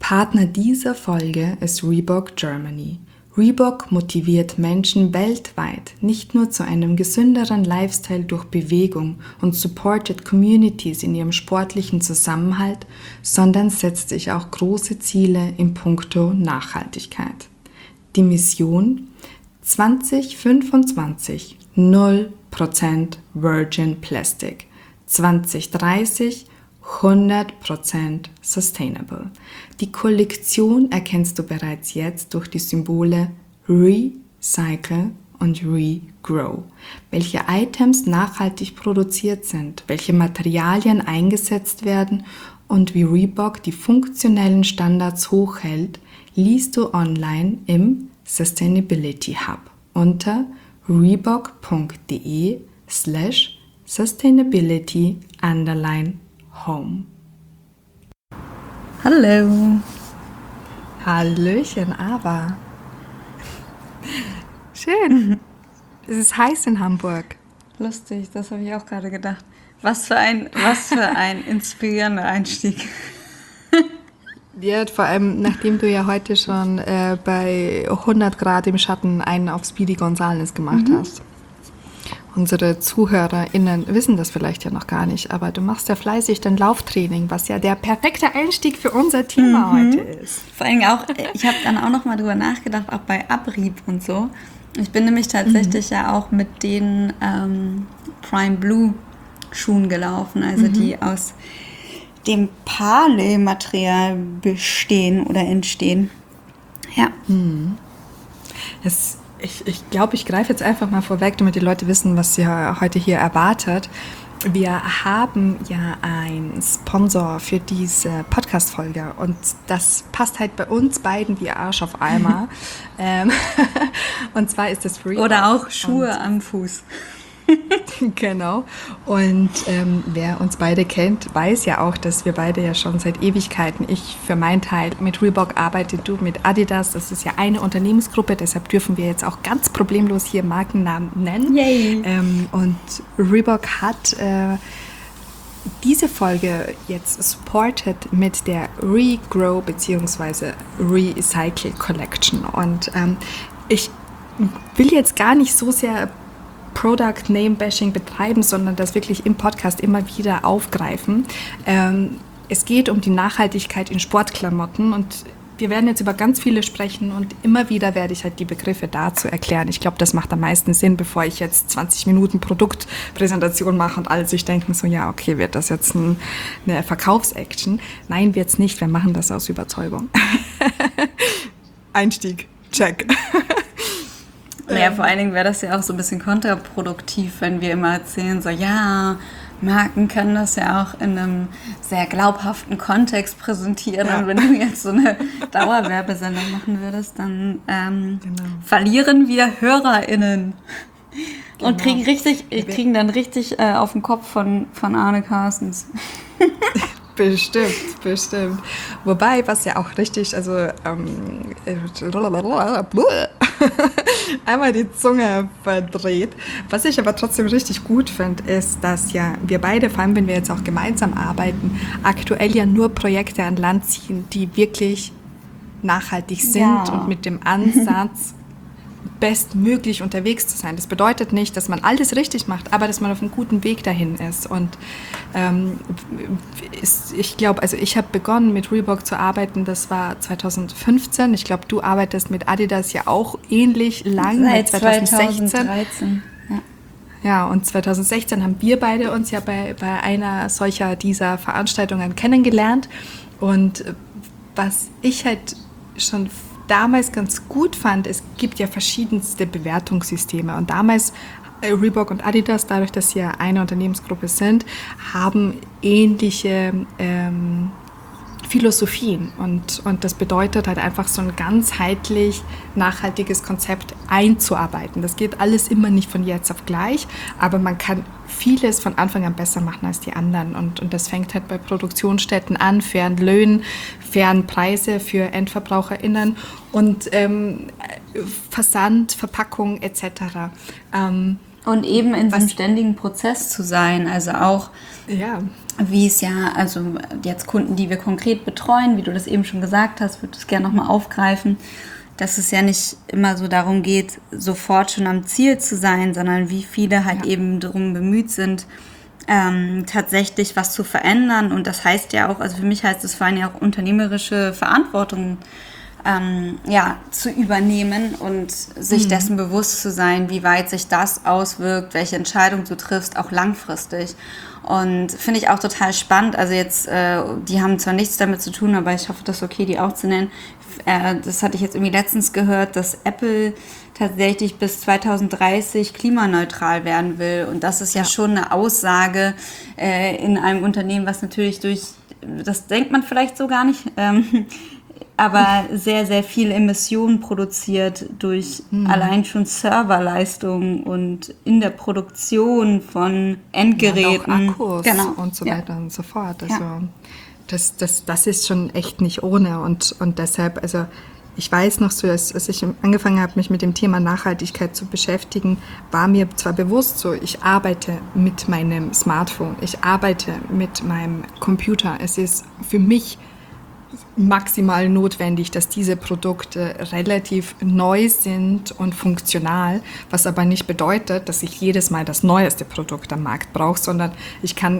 Partner dieser Folge ist Reebok Germany. Reebok motiviert Menschen weltweit nicht nur zu einem gesünderen Lifestyle durch Bewegung und supportet Communities in ihrem sportlichen Zusammenhalt, sondern setzt sich auch große Ziele in puncto Nachhaltigkeit. Die Mission: 2025 0% Virgin Plastic, 2030 100% sustainable. Die Kollektion erkennst du bereits jetzt durch die Symbole Recycle und Regrow. Welche Items nachhaltig produziert sind, welche Materialien eingesetzt werden und wie Reebok die funktionellen Standards hochhält, liest du online im Sustainability Hub unter reebok.de/sustainability_home. Hallo. Hallöchen, aber schön. Es ist heiß in Hamburg. Lustig, das habe ich auch gerade gedacht. Was für ein inspirierender Einstieg. Ja, vor allem, nachdem du ja heute schon bei 100 Grad im Schatten einen auf Speedy Gonzales gemacht hast. Unsere ZuhörerInnen wissen das vielleicht ja noch gar nicht, aber du machst ja fleißig dein Lauftraining, was ja der perfekte Einstieg für unser Thema heute ist. Vor allem auch, ich habe dann auch noch mal drüber nachgedacht, auch bei Abrieb und so. Ich bin nämlich tatsächlich ja auch mit den Prime Blue Schuhen gelaufen, also die aus dem Parley-Material bestehen oder entstehen. Ja. Ich glaube, ich greife jetzt einfach mal vorweg, damit die Leute wissen, was sie heute hier erwartet. Wir haben ja einen Sponsor für diese Podcast-Folge und das passt halt bei uns beiden wie Arsch auf Eimer. Und zwar ist das Reebok. Oder auch Schuhe am Fuß. Genau. Und wer uns beide kennt, weiß ja auch, dass wir beide ja schon seit Ewigkeiten, ich für meinen Teil mit Reebok arbeite, du mit Adidas. Das ist ja eine Unternehmensgruppe, deshalb dürfen wir jetzt auch ganz problemlos hier Markennamen nennen. Yay. Und Reebok hat diese Folge jetzt supported mit der Regrow bzw. Recycle Collection. Und ich will jetzt gar nicht so sehr Product Name Bashing betreiben, sondern das wirklich im Podcast immer wieder aufgreifen. Es geht um die Nachhaltigkeit in Sportklamotten und wir werden jetzt über ganz viele sprechen und immer wieder werde ich halt die Begriffe dazu erklären. Ich glaube, das macht am meisten Sinn, bevor ich jetzt 20 Minuten Produktpräsentation mache und alle sich denken so, ja, okay, wird das jetzt eine Verkaufsaction? Nein, wird's nicht. Wir machen das aus Überzeugung. Einstieg, check. Naja, vor allen Dingen wäre das ja auch so ein bisschen kontraproduktiv, wenn wir immer erzählen, so ja, Marken können das ja auch in einem sehr glaubhaften Kontext präsentieren. Ja. Und wenn du jetzt so eine Dauerwerbesendung machen würdest, dann verlieren wir HörerInnen. Und kriegen dann richtig auf den Kopf von Arne Carstens. Bestimmt. Wobei, was ja auch richtig, also einmal die Zunge verdreht. Was ich aber trotzdem richtig gut finde, ist, dass ja wir beide, vor allem wenn wir jetzt auch gemeinsam arbeiten, aktuell ja nur Projekte an Land ziehen, die wirklich nachhaltig sind und mit dem Ansatz bestmöglich unterwegs zu sein. Das bedeutet nicht, dass man alles richtig macht, aber dass man auf einem guten Weg dahin ist. Und ich glaube, also ich habe begonnen mit Reebok zu arbeiten, das war 2015. Ich glaube, du arbeitest mit Adidas ja auch ähnlich lang, seit 2013. Ja, und 2016 haben wir beide uns ja bei einer dieser Veranstaltungen kennengelernt. Und was ich halt schon damals ganz gut fand, es gibt ja verschiedenste Bewertungssysteme und damals Reebok und Adidas, dadurch, dass sie ja eine Unternehmensgruppe sind, haben ähnliche Philosophien und das bedeutet halt einfach so ein ganzheitlich nachhaltiges Konzept einzuarbeiten. Das geht alles immer nicht von jetzt auf gleich, aber man kann vieles von Anfang an besser machen als die anderen und das fängt halt bei Produktionsstätten an, fairen Löhnen, fairen Preise für EndverbraucherInnen und Versand, Verpackung etc. Und eben in so einem ständigen Prozess zu sein, also auch wie es ja, also jetzt Kunden, die wir konkret betreuen, wie du das eben schon gesagt hast, würde ich gerne nochmal aufgreifen, dass es ja nicht immer so darum geht, sofort schon am Ziel zu sein, sondern wie viele halt eben darum bemüht sind, tatsächlich was zu verändern. Und das heißt ja auch, also für mich heißt es vor allem ja auch unternehmerische Verantwortung zu übernehmen und sich dessen bewusst zu sein, wie weit sich das auswirkt, welche Entscheidung du triffst, auch langfristig. Und finde ich auch total spannend. Also jetzt, die haben zwar nichts damit zu tun, aber ich hoffe, das ist okay, die auch zu nennen. Das hatte ich jetzt irgendwie letztens gehört, dass Apple tatsächlich bis 2030 klimaneutral werden will. Und das ist ja schon eine Aussage in einem Unternehmen, was natürlich das denkt man vielleicht so gar nicht, aber sehr, sehr viel Emissionen produziert durch allein schon Serverleistungen und in der Produktion von Endgeräten. Und auch Akkus und so weiter und so fort. Also das ist schon echt nicht ohne. Und deshalb, also ich weiß noch so, als ich angefangen habe, mich mit dem Thema Nachhaltigkeit zu beschäftigen, war mir zwar bewusst so, ich arbeite mit meinem Smartphone, ich arbeite mit meinem Computer. Es ist für mich maximal notwendig, dass diese Produkte relativ neu sind und funktional, was aber nicht bedeutet, dass ich jedes Mal das neueste Produkt am Markt brauche, sondern ich kann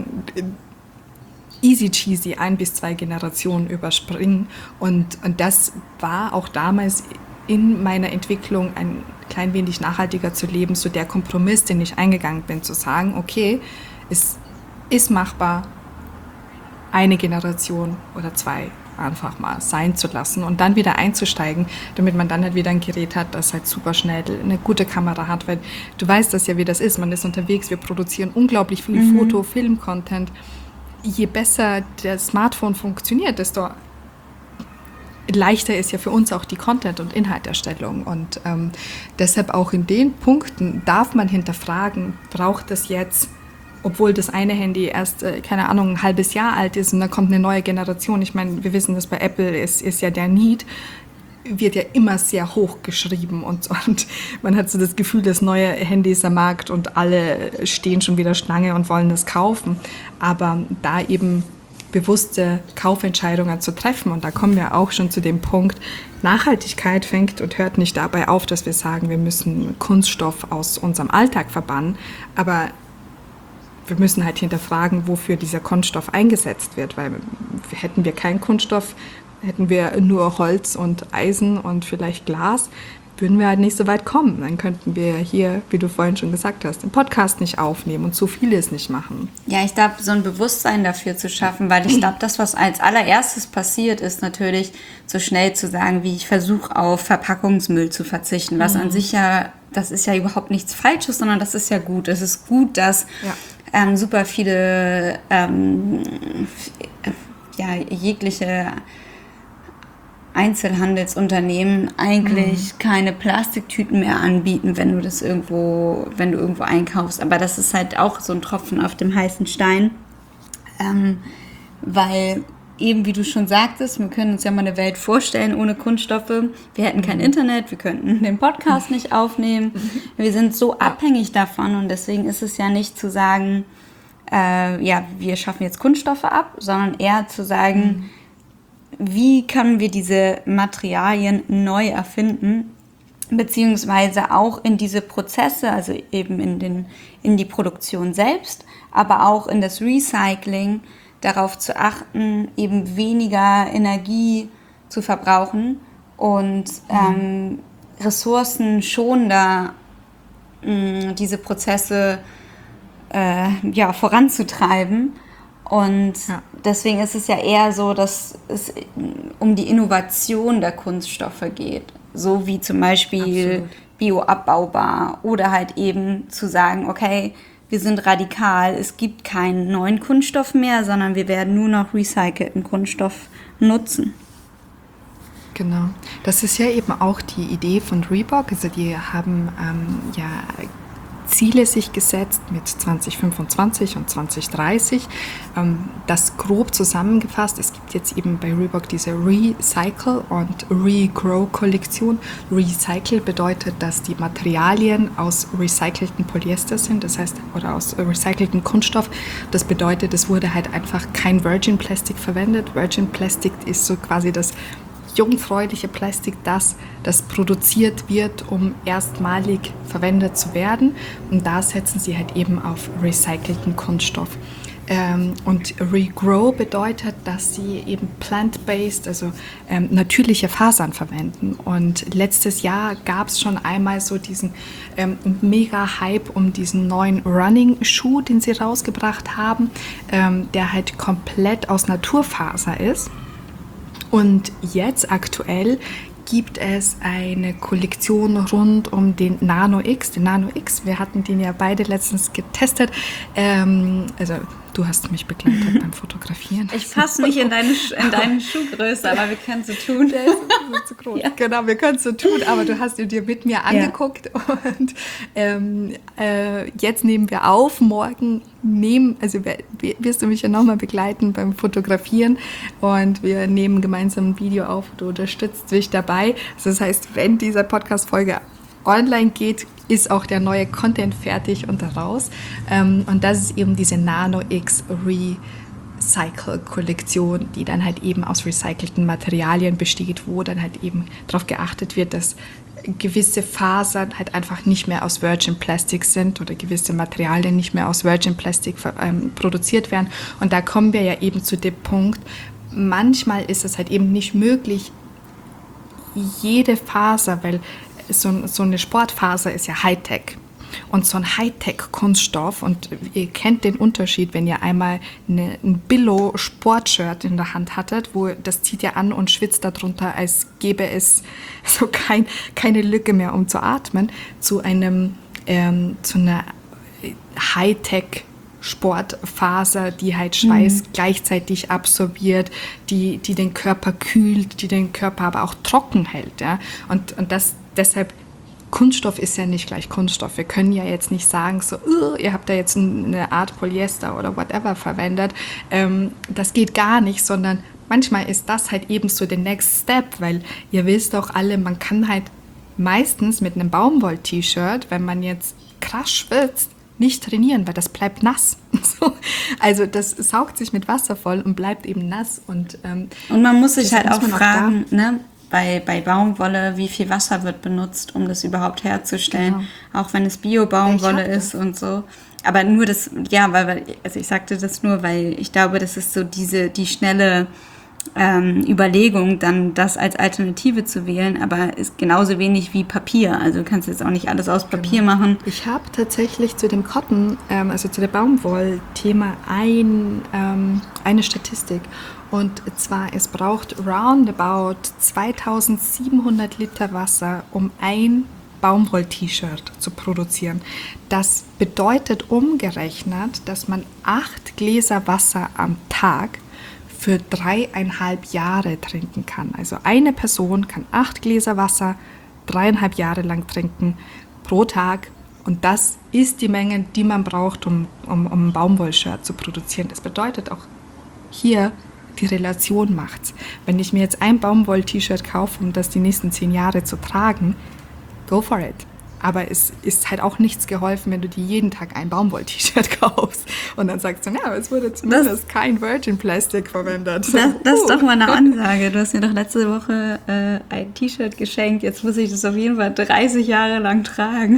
easy cheesy 1 bis 2 Generationen überspringen und das war auch damals in meiner Entwicklung ein klein wenig nachhaltiger zu leben, so der Kompromiss, den ich eingegangen bin, zu sagen, okay, es ist machbar, eine Generation oder 2 einfach mal sein zu lassen und dann wieder einzusteigen, damit man dann halt wieder ein Gerät hat, das halt super schnell eine gute Kamera hat, weil du weißt das ja, wie das ist, man ist unterwegs, wir produzieren unglaublich viel Foto-, Film-Content. Je besser das Smartphone funktioniert, desto leichter ist ja für uns auch die Content- und Inhalterstellung und deshalb auch in den Punkten darf man hinterfragen, braucht das jetzt, obwohl das eine Handy erst, keine Ahnung, ein halbes Jahr alt ist und dann kommt eine neue Generation. Ich meine, wir wissen, dass bei Apple ist ja der Need, wird ja immer sehr hoch geschrieben und man hat so das Gefühl, dass neue Handys am Markt und alle stehen schon wieder Schlange und wollen das kaufen. Aber da eben bewusste Kaufentscheidungen zu treffen und da kommen wir auch schon zu dem Punkt, Nachhaltigkeit fängt und hört nicht dabei auf, dass wir sagen, wir müssen Kunststoff aus unserem Alltag verbannen, aber wir müssen halt hinterfragen, wofür dieser Kunststoff eingesetzt wird, weil hätten wir keinen Kunststoff, hätten wir nur Holz und Eisen und vielleicht Glas, würden wir halt nicht so weit kommen. Dann könnten wir hier, wie du vorhin schon gesagt hast, den Podcast nicht aufnehmen und so vieles nicht machen. Ja, ich glaube, so ein Bewusstsein dafür zu schaffen, weil ich glaube, das, was als allererstes passiert, ist natürlich so schnell zu sagen, wie ich versuche, auf Verpackungsmüll zu verzichten, was an sich ja, das ist ja überhaupt nichts Falsches, sondern das ist ja gut. Es ist gut, dass super viele jegliche Einzelhandelsunternehmen eigentlich keine Plastiktüten mehr anbieten, wenn du irgendwo einkaufst. Aber das ist halt auch so ein Tropfen auf dem heißen Stein, weil eben, wie du schon sagtest, wir können uns ja mal eine Welt vorstellen ohne Kunststoffe. Wir hätten kein Internet, wir könnten den Podcast nicht aufnehmen. Wir sind so abhängig davon und deswegen ist es ja nicht zu sagen, wir schaffen jetzt Kunststoffe ab, sondern eher zu sagen, wie können wir diese Materialien neu erfinden, beziehungsweise auch in diese Prozesse, also eben in die Produktion selbst, aber auch in das Recycling, darauf zu achten, eben weniger Energie zu verbrauchen und ressourcenschonender diese Prozesse voranzutreiben. Und deswegen ist es ja eher so, dass es um die Innovation der Kunststoffe geht. So wie zum Beispiel bioabbaubar oder halt eben zu sagen, okay, wir sind radikal, es gibt keinen neuen Kunststoff mehr, sondern wir werden nur noch recycelten Kunststoff nutzen. Genau. Das ist ja eben auch die Idee von Reebok. Also die haben Ziele sich gesetzt mit 2025 und 2030. Das grob zusammengefasst. Es gibt jetzt eben bei Reebok diese Recycle und Regrow-Kollektion. Recycle bedeutet, dass die Materialien aus recycelten Polyester sind, das heißt, oder aus recycelten Kunststoff. Das bedeutet, es wurde halt einfach kein Virgin Plastic verwendet. Virgin Plastic ist so quasi das jungfräuliche Plastik, das produziert wird, um erstmalig verwendet zu werden. Und da setzen sie halt eben auf recycelten Kunststoff. Und Regrow bedeutet, dass sie eben plant-based, also natürliche Fasern verwenden. Und letztes Jahr gab es schon einmal so diesen Mega-Hype um diesen neuen Running-Schuh, den sie rausgebracht haben, der halt komplett aus Naturfaser ist. Und jetzt aktuell gibt es eine Kollektion rund um den Nano X. Den Nano X, wir hatten den ja beide letztens getestet. Also du hast mich begleitet beim Fotografieren. Ich passe nicht in deine Schuhgröße, aber wir können es so tun. Der ist zu groß. Ja. Genau, wir können es so tun, aber du hast ihn dir mit mir angeguckt. Und jetzt nehmen wir auf. Morgen wirst du mich ja nochmal begleiten beim Fotografieren und wir nehmen gemeinsam ein Video auf. Du unterstützt mich dabei. Das heißt, wenn diese Podcast-Folge online geht, ist auch der neue Content fertig und raus. Und das ist eben diese Nano X Recycle-Kollektion, die dann halt eben aus recycelten Materialien besteht, wo dann halt eben darauf geachtet wird, dass gewisse Fasern halt einfach nicht mehr aus Virgin Plastic sind oder gewisse Materialien nicht mehr aus Virgin Plastic produziert werden. Und da kommen wir ja eben zu dem Punkt, manchmal ist es halt eben nicht möglich, jede Faser, weil so eine Sportfaser ist ja Hightech. Und so ein Hightech-Kunststoff, und ihr kennt den Unterschied, wenn ihr einmal ein Billo-Sportshirt in der Hand hattet, wo das zieht ihr an und schwitzt darunter, als gäbe es so keine Lücke mehr, um zu atmen, zu einer Hightech-Sportfaser, die halt Schweiß gleichzeitig absorbiert, die den Körper kühlt, die den Körper aber auch trocken hält. Ja? Und deshalb, Kunststoff ist ja nicht gleich Kunststoff. Wir können ja jetzt nicht sagen, so, ihr habt da jetzt eine Art Polyester oder whatever verwendet. Das geht gar nicht, sondern manchmal ist das halt eben so der Next Step, weil ihr wisst auch alle, man kann halt meistens mit einem Baumwoll-T-Shirt, wenn man jetzt krass schwitzt, nicht trainieren, weil das bleibt nass. Also das saugt sich mit Wasser voll und bleibt eben nass. Und man muss sich halt auch fragen, ne? Bei Baumwolle, wie viel Wasser wird benutzt, um das überhaupt herzustellen, genau. Auch wenn es Bio-Baumwolle ist und so. Aber nur das, ja, also ich sagte das nur, weil ich glaube, das ist so die schnelle Überlegung, dann das als Alternative zu wählen, aber ist genauso wenig wie Papier. Also du kannst jetzt auch nicht alles aus Papier machen. Ich habe tatsächlich zu dem Cotton, also zu dem Baumwoll-Thema eine Statistik. Und zwar, es braucht roundabout 2700 Liter Wasser, um ein Baumwoll-T-Shirt zu produzieren. Das bedeutet umgerechnet, dass man 8 Gläser Wasser am Tag für 3,5 Jahre trinken kann. Also eine Person kann 8 Gläser Wasser 3,5 Jahre lang trinken pro Tag. Und das ist die Menge, die man braucht, um ein Baumwoll-Shirt zu produzieren. Das bedeutet auch hier, die Relation macht's. Wenn ich mir jetzt ein Baumwoll-T-Shirt kaufe, um das die nächsten 10 Jahre zu tragen, go for it. Aber es ist halt auch nichts geholfen, wenn du dir jeden Tag ein Baumwoll-T-Shirt kaufst und dann sagst du, ja, es wurde zumindest kein Virgin Plastic verwendet. Das ist doch mal eine Ansage. Du hast mir doch letzte Woche ein T-Shirt geschenkt. Jetzt muss ich das auf jeden Fall 30 Jahre lang tragen.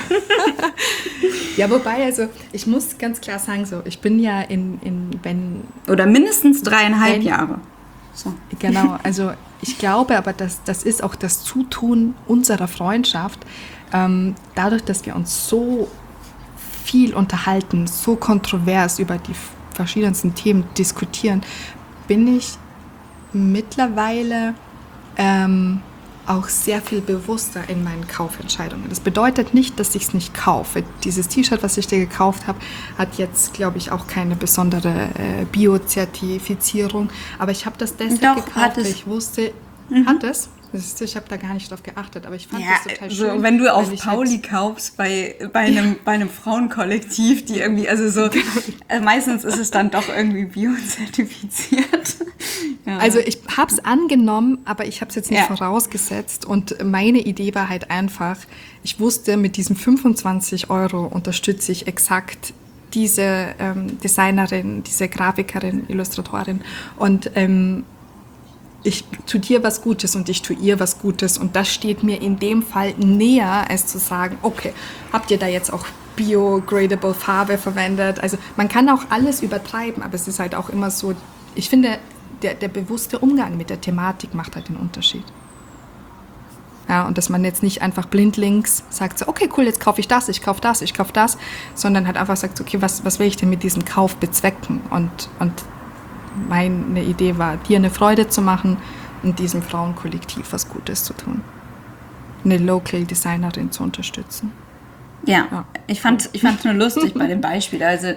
Ja, wobei, also ich muss ganz klar sagen, so, ich bin ja oder mindestens 3,5 Jahre. So. Genau, also ich glaube, aber das ist auch das Zutun unserer Freundschaft. Dadurch, dass wir uns so viel unterhalten, so kontrovers über die verschiedensten Themen diskutieren, bin ich mittlerweile auch sehr viel bewusster in meinen Kaufentscheidungen. Das bedeutet nicht, dass ich es nicht kaufe. Dieses T-Shirt, was ich dir gekauft habe, hat jetzt, glaube ich, auch keine besondere Bio-Zertifizierung. Aber ich habe das deshalb gekauft, weil ich wusste, hat es? Ich habe da gar nicht drauf geachtet, aber ich fand Ja, das total so, schön. wenn du auf weil ich Pauli halt, kaufst bei einem Frauenkollektiv, die irgendwie, also so, meistens ist es dann doch irgendwie biozertifiziert. Ja. Also ich habe es angenommen, aber ich habe es jetzt nicht Ja. vorausgesetzt. Und meine Idee war halt einfach, ich wusste, mit diesen 25 € unterstütze ich exakt diese Designerin, diese Grafikerin, Illustratorin. Und ich tue dir was Gutes und ich tue ihr was Gutes. Und das steht mir in dem Fall näher, als zu sagen, okay, habt ihr da jetzt auch biogradable Farbe verwendet? Also man kann auch alles übertreiben, aber es ist halt auch immer so, ich finde, der bewusste Umgang mit der Thematik macht halt den Unterschied. Ja, und dass man jetzt nicht einfach blindlings sagt, so, okay, cool, jetzt kaufe ich das, ich kaufe das, ich kaufe das, sondern halt einfach sagt, okay, was will ich denn mit diesem Kauf bezwecken? Und meine Idee war, dir eine Freude zu machen und diesem Frauenkollektiv was Gutes zu tun. Eine Local Designerin zu unterstützen. Ja, ich fand es nur lustig bei dem Beispiel. Also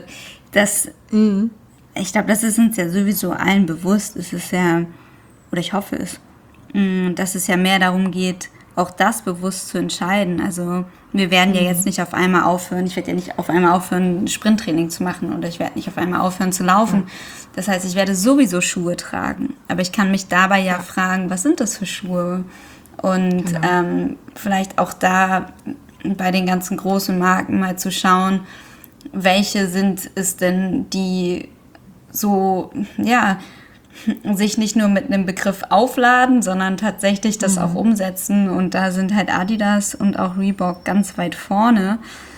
ich glaube, das ist uns ja sowieso allen bewusst. Es ist ja, oder ich hoffe es, dass es ja mehr darum geht, auch das bewusst zu entscheiden. Also wir werden ja jetzt nicht auf einmal aufhören, ich werde ja nicht auf einmal aufhören, Sprinttraining zu machen oder ich werde nicht auf einmal aufhören zu laufen. Das heißt, ich werde sowieso Schuhe tragen. Aber ich kann mich dabei ja fragen, was sind das für Schuhe? Und vielleicht auch da bei den ganzen großen Marken mal zu schauen, welche sind es denn, die so, ja, sich nicht nur mit einem Begriff aufladen, sondern tatsächlich das auch umsetzen. Und da sind halt Adidas und auch Reebok ganz weit vorne.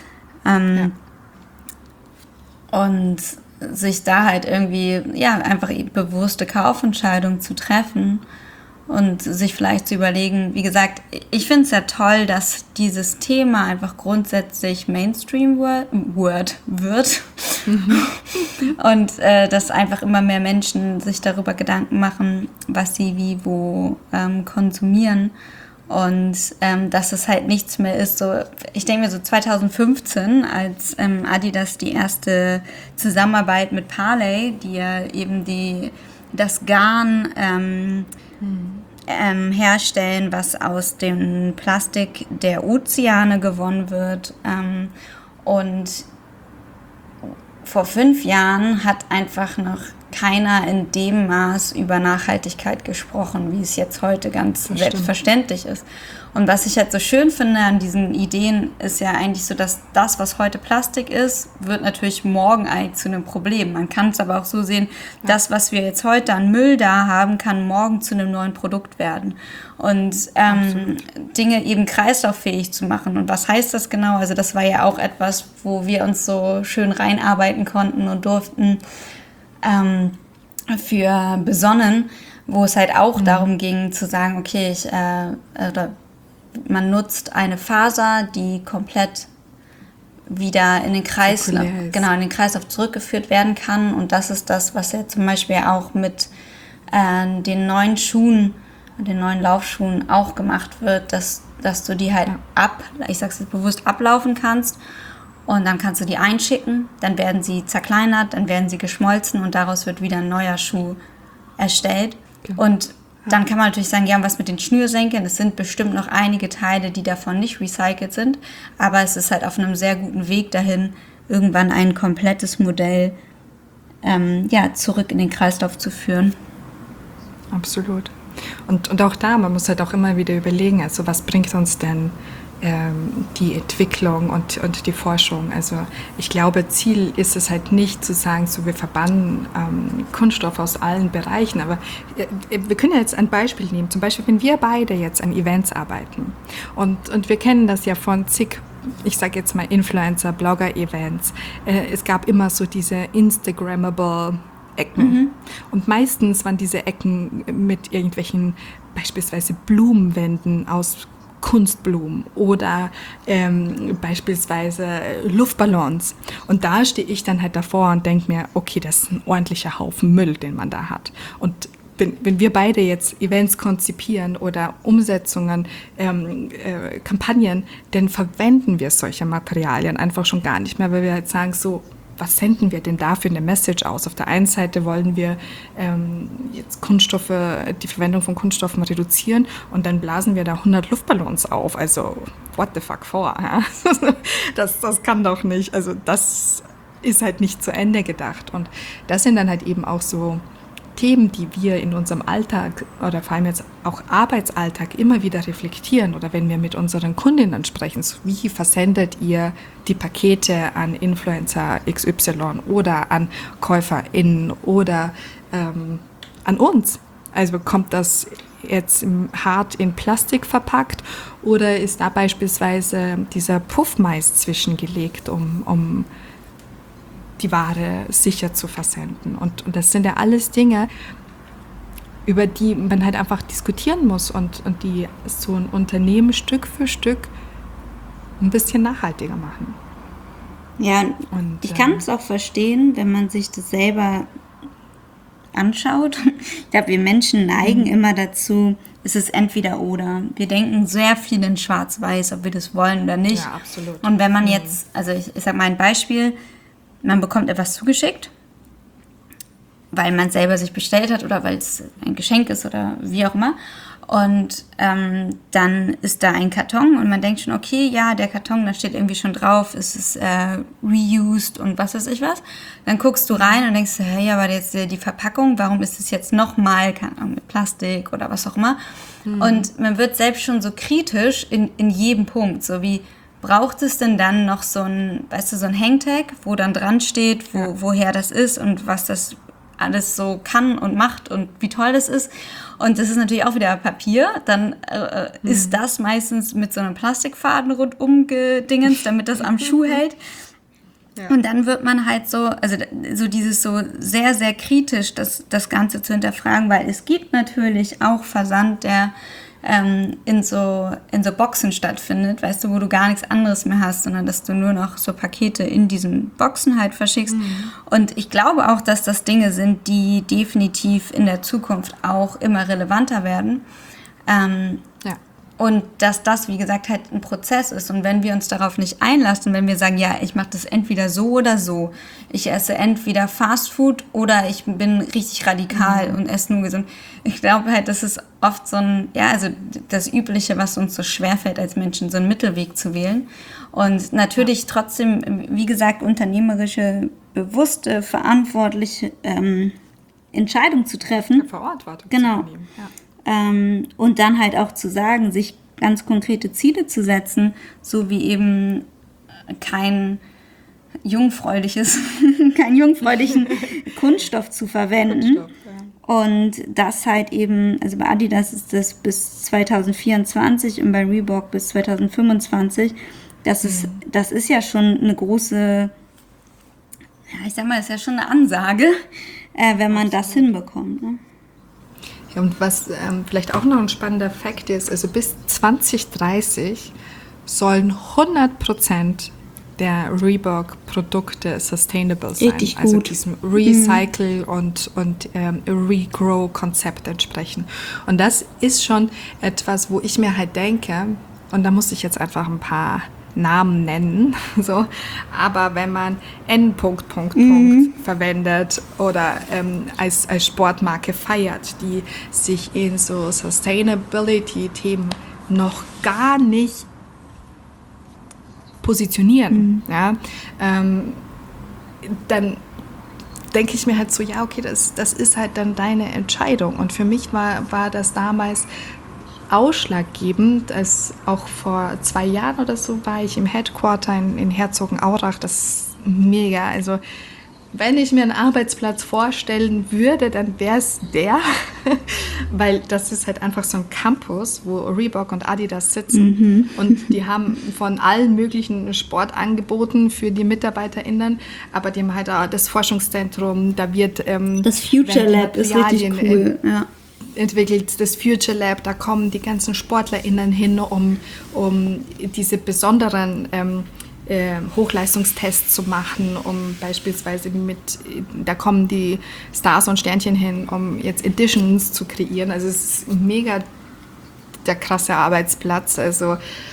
Und sich da halt irgendwie, ja, einfach bewusste Kaufentscheidungen zu treffen und sich vielleicht zu überlegen, wie gesagt, ich finde es ja toll, dass dieses Thema einfach grundsätzlich Mainstream-Word wird und dass einfach immer mehr Menschen sich darüber Gedanken machen, was sie wie wo konsumieren und dass es halt nichts mehr ist. So, ich denke mir so 2015, als Adidas die erste Zusammenarbeit mit Parley, die ja eben das Garn herstellen, was aus dem Plastik der Ozeane gewonnen wird. Und vor 5 Jahren hat einfach noch keiner in dem Maß über Nachhaltigkeit gesprochen, wie es jetzt heute ganz selbstverständlich ist. Und was ich halt so schön finde an diesen Ideen, ist ja eigentlich so, dass das, was heute Plastik ist, wird natürlich morgen eigentlich zu einem Problem. Man kann es aber auch so sehen, das, was wir jetzt heute an Müll da haben, kann morgen zu einem neuen Produkt werden. Und Dinge eben kreislauffähig zu machen. Und was heißt das genau? Also das war ja auch etwas, wo wir uns so schön reinarbeiten konnten und durften für Besonnen, wo es halt auch darum ging zu sagen, okay, man nutzt eine Faser, die komplett wieder in den Kreislauf zurückgeführt werden kann. Und das ist das, was ja zum Beispiel auch mit den neuen Schuhen, den neuen Laufschuhen auch gemacht wird, dass du die halt ich sag's jetzt bewusst, ablaufen kannst. Und dann kannst du die einschicken, dann werden sie zerkleinert, dann werden sie geschmolzen und daraus wird wieder ein neuer Schuh erstellt. Genau. Und dann kann man natürlich sagen, ja, was mit den Schnürsenkeln? Es sind bestimmt noch einige Teile, die davon nicht recycelt sind, aber es ist halt auf einem sehr guten Weg dahin, irgendwann ein komplettes Modell zurück in den Kreislauf zu führen. Absolut. Und auch da, man muss halt auch immer wieder überlegen, also was bringt uns denn die Entwicklung und die Forschung. Also ich glaube, Ziel ist es halt nicht zu sagen, so wir verbannen Kunststoff aus allen Bereichen, aber wir können ja jetzt ein Beispiel nehmen. Zum Beispiel, wenn wir beide jetzt an Events arbeiten und wir kennen das ja von zig, ich sage jetzt mal Influencer, Blogger-Events. Es gab immer so diese Instagrammable Ecken. Und meistens waren diese Ecken mit irgendwelchen beispielsweise Blumenwänden aus Kunstblumen oder beispielsweise Luftballons. Und da stehe ich dann halt davor und denke mir, okay, das ist ein ordentlicher Haufen Müll, den man da hat. Und wenn wir beide jetzt Events konzipieren oder Umsetzungen, Kampagnen, dann verwenden wir solche Materialien einfach schon gar nicht mehr, weil wir halt sagen so, was senden wir denn da für eine Message aus? Auf der einen Seite wollen wir jetzt die Verwendung von Kunststoffen reduzieren und dann blasen wir da 100 Luftballons auf. Also, what the fuck for? Ja? Das kann doch nicht. Also, das ist halt nicht zu Ende gedacht. Und das sind dann halt eben auch so Themen, die wir in unserem Alltag oder vor allem jetzt auch Arbeitsalltag immer wieder reflektieren oder wenn wir mit unseren Kundinnen sprechen, so wie versendet ihr die Pakete an Influencer XY oder an KäuferInnen oder an uns? Also kommt das jetzt hart in Plastik verpackt oder ist da beispielsweise dieser Puffmais zwischengelegt, um die Ware sicher zu versenden. Und das sind ja alles Dinge, über die man halt einfach diskutieren muss und die so ein Unternehmen Stück für Stück ein bisschen nachhaltiger machen. Ja, und ich kann es auch verstehen, wenn man sich das selber anschaut. Ich glaube, wir Menschen neigen immer dazu, es ist entweder oder. Wir denken sehr viel in schwarz-weiß, ob wir das wollen oder nicht. Ja, absolut. Und wenn man jetzt, also ich sag mal ein Beispiel, man bekommt etwas zugeschickt, weil man es selber sich bestellt hat oder weil es ein Geschenk ist oder wie auch immer. Und dann ist da ein Karton und man denkt schon, okay, ja, der Karton, da steht irgendwie schon drauf, es ist reused und was weiß ich was. Dann guckst du rein und denkst, hey, aber jetzt die Verpackung, warum ist es jetzt nochmal mit Plastik oder was auch immer? Und man wird selbst schon so kritisch in jedem Punkt, so wie, braucht es denn dann noch so ein, weißt du, so ein Hangtag, wo dann dran steht, woher das ist und was das alles so kann und macht und wie toll das ist. Und das ist natürlich auch wieder Papier. Dann ist das meistens mit so einem Plastikfaden rundum gedingens, damit das am Schuh hält. Ja. Und dann wird man halt so, also so dieses so sehr, sehr kritisch, das Ganze zu hinterfragen, weil es gibt natürlich auch Versand, der in so Boxen stattfindet, weißt du, wo du gar nichts anderes mehr hast, sondern dass du nur noch so Pakete in diesen Boxen halt verschickst. Und ich glaube auch, dass das Dinge sind, die definitiv in der Zukunft auch immer relevanter werden. Und dass das, wie gesagt, halt ein Prozess ist. Und wenn wir uns darauf nicht einlassen, wenn wir sagen, ja, ich mache das entweder so oder so, ich esse entweder Fastfood oder ich bin richtig radikal und esse nur gesund. Ich glaube halt, das ist oft so ein, ja, also das Übliche, was uns so schwerfällt als Menschen, so einen Mittelweg zu wählen. Und natürlich trotzdem, wie gesagt, unternehmerische, bewusste, verantwortliche Entscheidungen zu treffen. Verantwortung genau. zu übernehmen. Ja. Und dann halt auch zu sagen, sich ganz konkrete Ziele zu setzen, so wie eben keinen jungfräulichen Kunststoff zu verwenden. Und das halt eben, also bei Adidas ist das bis 2024 und bei Reebok bis 2025. Das ist ja schon eine große, ja, ich sag mal, ist ja schon eine Ansage, wenn man das hinbekommt, ne? Und was vielleicht auch noch ein spannender Fakt ist, also bis 2030 sollen 100% der Reebok-Produkte sustainable sein. Richtig also gut. Diesem Recycle- und Regrow-Konzept entsprechen. Und das ist schon etwas, wo ich mir halt denke, und da muss ich jetzt einfach ein paar Namen nennen, so. Aber wenn man N. verwendet oder als Sportmarke feiert, die sich in so Sustainability-Themen noch gar nicht positionieren, ja, dann denke ich mir halt so, ja, okay, das ist halt dann deine Entscheidung. Und für mich war das damals ausschlaggebend, als auch vor 2 Jahren oder so war ich im Headquarter in Herzogenaurach. Das ist mega. Also wenn ich mir einen Arbeitsplatz vorstellen würde, dann wäre es der, weil das ist halt einfach so ein Campus, wo Reebok und Adidas sitzen und die haben von allen möglichen Sportangeboten für die MitarbeiterInnen, aber die haben halt auch das Forschungszentrum, da wird das Future Lab ist richtig cool, ja. Entwickelt, das Future Lab, da kommen die ganzen SportlerInnen hin, um diese besonderen Hochleistungstests zu machen, um beispielsweise da kommen die Stars und Sternchen hin, um jetzt Editions zu kreieren. Also es ist mega der krasse Arbeitsplatz. Also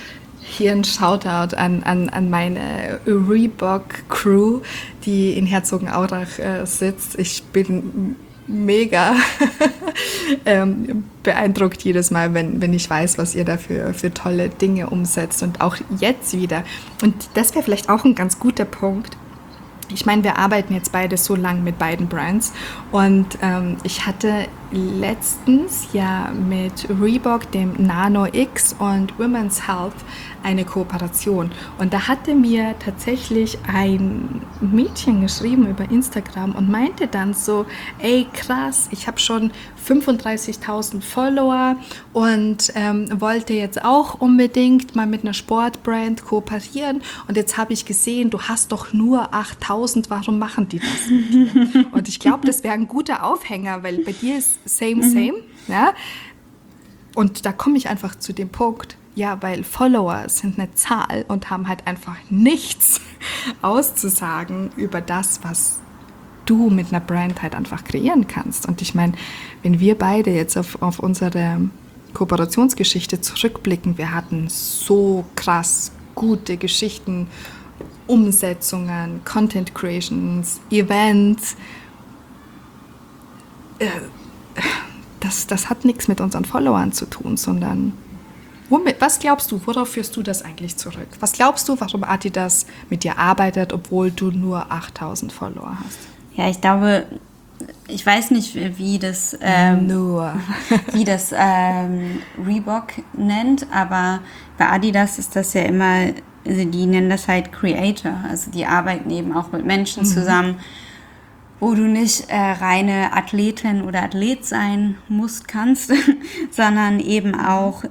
Hier ein Shoutout an meine Reebok-Crew, die in Herzogenaurach sitzt. Ich bin mega beeindruckt jedes Mal, wenn ich weiß, was ihr da für tolle Dinge umsetzt und auch jetzt wieder. Und das wäre vielleicht auch ein ganz guter Punkt. Ich meine, wir arbeiten jetzt beide so lang mit beiden Brands und ich hatte letztens ja mit Reebok, dem Nano X und Women's Health eine Kooperation. Und da hatte mir tatsächlich ein Mädchen geschrieben über Instagram und meinte dann so, ey krass, ich habe schon 35.000 Follower und wollte jetzt auch unbedingt mal mit einer Sportbrand kooperieren und jetzt habe ich gesehen, du hast doch nur 8.000, warum machen die das mit dir? Und ich glaube, das wäre ein guter Aufhänger, weil bei dir ist same, ja? Und da komme ich einfach zu dem Punkt, ja, weil Follower sind eine Zahl und haben halt einfach nichts auszusagen über das, was du mit einer Brand halt einfach kreieren kannst. Und ich meine, wenn wir beide jetzt auf unsere Kooperationsgeschichte zurückblicken, wir hatten so krass gute Geschichten, Umsetzungen, Content Creations, Events. Das hat nichts mit unseren Followern zu tun, sondern was glaubst du, worauf führst du das eigentlich zurück? Was glaubst du, warum Adidas mit dir arbeitet, obwohl du nur 8.000 Follower hast? Ja, ich glaube, ich weiß nicht, wie das Reebok nennt, aber bei Adidas ist das ja immer, also die nennen das halt Creator, also die arbeiten eben auch mit Menschen zusammen, wo du nicht reine Athletin oder Athlet sein kannst, sondern eben auch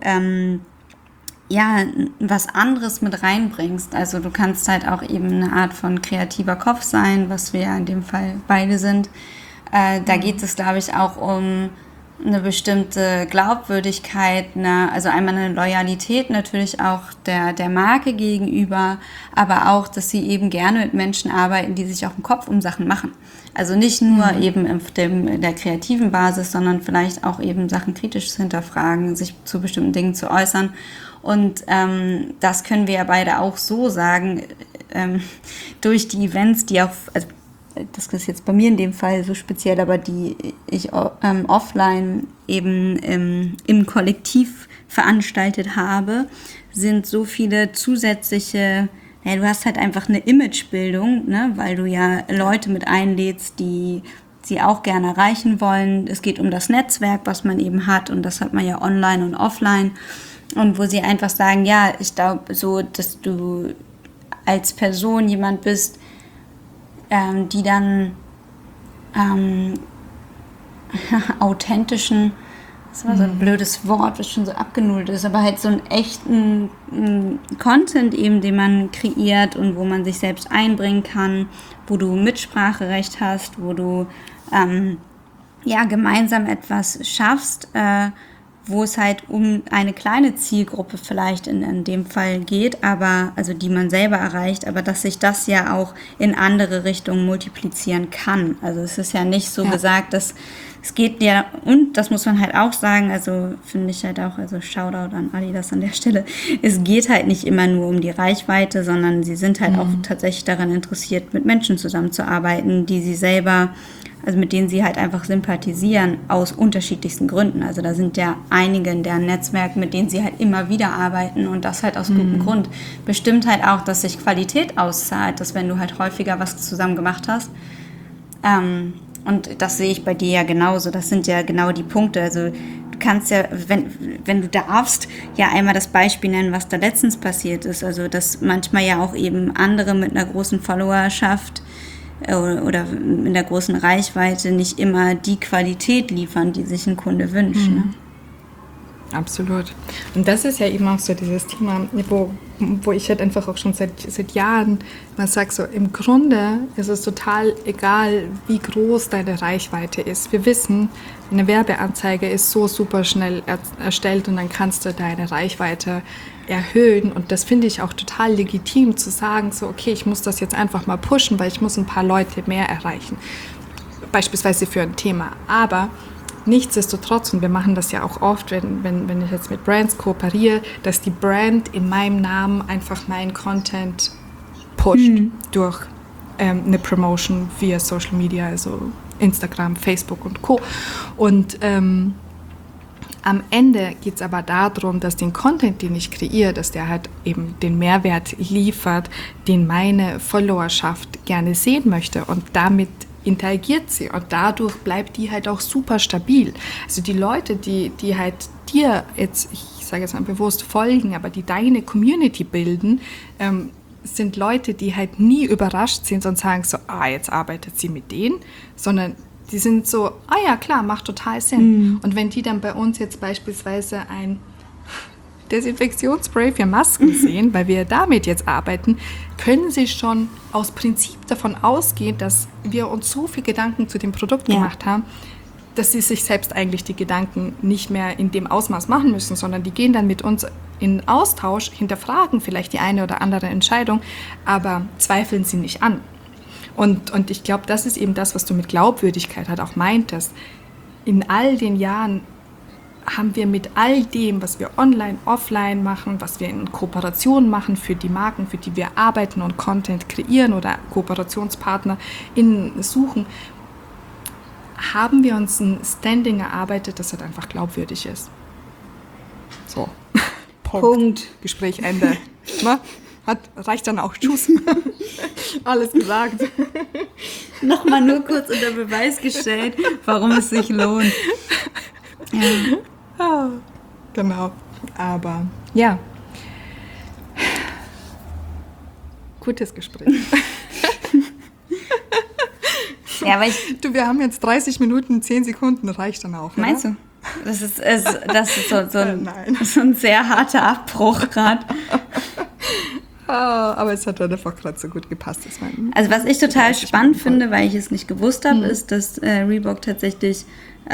was anderes mit reinbringst. Also du kannst halt auch eben eine Art von kreativer Kopf sein, was wir ja in dem Fall beide sind. Da geht es, glaube ich, auch um eine bestimmte Glaubwürdigkeit, also einmal eine Loyalität natürlich auch der Marke gegenüber, aber auch, dass sie eben gerne mit Menschen arbeiten, die sich auch im Kopf um Sachen machen. Also nicht nur eben in der kreativen Basis, sondern vielleicht auch eben Sachen kritisch zu hinterfragen, sich zu bestimmten Dingen zu äußern. Und das können wir ja beide auch so sagen, durch die Events, die auch, also das ist jetzt bei mir in dem Fall so speziell, aber die ich offline eben im Kollektiv veranstaltet habe, sind so viele zusätzliche, du hast halt einfach eine Imagebildung, ne, weil du ja Leute mit einlädst, die sie auch gerne erreichen wollen. Es geht um das Netzwerk, was man eben hat, und das hat man ja online und offline. Und wo sie einfach sagen, ja, ich glaube so, dass du als Person jemand bist, die dann authentischen, das war so ein blödes Wort, was schon so abgenudelt ist, aber halt so einen echten Content eben, den man kreiert und wo man sich selbst einbringen kann, wo du Mitspracherecht hast, wo du gemeinsam etwas schaffst, wo es halt um eine kleine Zielgruppe vielleicht in dem Fall geht, aber also die man selber erreicht, aber dass sich das ja auch in andere Richtungen multiplizieren kann. Also es ist ja nicht so gesagt, dass es geht ja, und das muss man halt auch sagen, also finde ich halt auch, also Shoutout an Adidas an der Stelle, es geht halt nicht immer nur um die Reichweite, sondern sie sind halt auch tatsächlich daran interessiert, mit Menschen zusammenzuarbeiten, die sie selber, also mit denen sie halt einfach sympathisieren, aus unterschiedlichsten Gründen. Also da sind ja einige in deren Netzwerk, mit denen sie halt immer wieder arbeiten, und das halt aus gutem Grund. Bestimmt halt auch, dass sich Qualität auszahlt, dass wenn du halt häufiger was zusammen gemacht hast, und das sehe ich bei dir ja genauso, das sind ja genau die Punkte, also du kannst ja, wenn du darfst, ja einmal das Beispiel nennen, was da letztens passiert ist, also dass manchmal ja auch eben andere mit einer großen Followerschaft oder mit einer großen Reichweite nicht immer die Qualität liefern, die sich ein Kunde wünscht. Ne? Absolut. Und das ist ja eben auch so dieses Thema, wo ich halt einfach auch schon seit Jahren mal sage, so im Grunde ist es total egal, wie groß deine Reichweite ist. Wir wissen, eine Werbeanzeige ist so super schnell erstellt und dann kannst du deine Reichweite erhöhen, und das finde ich auch total legitim zu sagen, so okay, ich muss das jetzt einfach mal pushen, weil ich muss ein paar Leute mehr erreichen, beispielsweise für ein Thema. Aber nichtsdestotrotz, und wir machen das ja auch oft, wenn ich jetzt mit Brands kooperiere, dass die Brand in meinem Namen einfach meinen Content pusht durch eine Promotion via Social Media, also Instagram, Facebook und Co. Und am Ende geht es aber darum, dass den Content, den ich kreiere, dass der halt eben den Mehrwert liefert, den meine Followerschaft gerne sehen möchte, und damit interagiert sie und dadurch bleibt die halt auch super stabil. Also die Leute, die halt dir jetzt, ich sage jetzt mal bewusst, folgen, aber die deine Community bilden, sind Leute, die halt nie überrascht sind und sagen so, jetzt arbeitet sie mit denen, sondern die sind so, ja klar, macht total Sinn. Und wenn die dann bei uns jetzt beispielsweise ein Desinfektionsspray für Masken sehen, weil wir damit jetzt arbeiten, können sie schon aus Prinzip davon ausgehen, dass wir uns so viel Gedanken zu dem Produkt gemacht haben, dass sie sich selbst eigentlich die Gedanken nicht mehr in dem Ausmaß machen müssen, sondern die gehen dann mit uns in Austausch, hinterfragen vielleicht die eine oder andere Entscheidung, aber zweifeln sie nicht an. Und ich glaube, das ist eben das, was du mit Glaubwürdigkeit halt auch meintest. In all den Jahren haben wir mit all dem, was wir online, offline machen, was wir in Kooperationen machen für die Marken, für die wir arbeiten und Content kreieren oder KooperationspartnerInnen suchen, haben wir uns ein Standing erarbeitet, das halt einfach glaubwürdig ist. So. Punkt. Gespräch Ende. Reicht dann auch. Tschüss. Alles gesagt. Nochmal nur kurz unter Beweis gestellt, warum es sich lohnt. Ja. Genau. Aber ja. Gutes Gespräch. Ja, aber wir haben jetzt 30 Minuten, 10 Sekunden, reicht dann auch. Meinst oder? du? Das ist so ein sehr harter Abbruch gerade. Aber es hat dann einfach gerade so gut gepasst. Also was ich total spannend finde, weil ich es nicht gewusst habe, ist, dass Reebok tatsächlich